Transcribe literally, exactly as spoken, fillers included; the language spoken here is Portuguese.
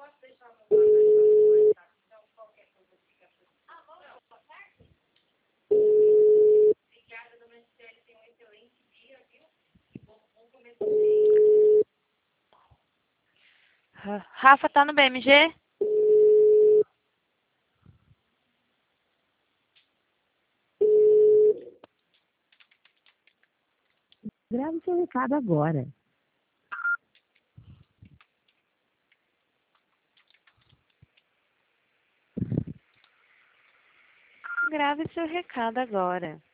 Ra- Rafa tá no B M G? Grave seu recado agora. Grave seu recado agora.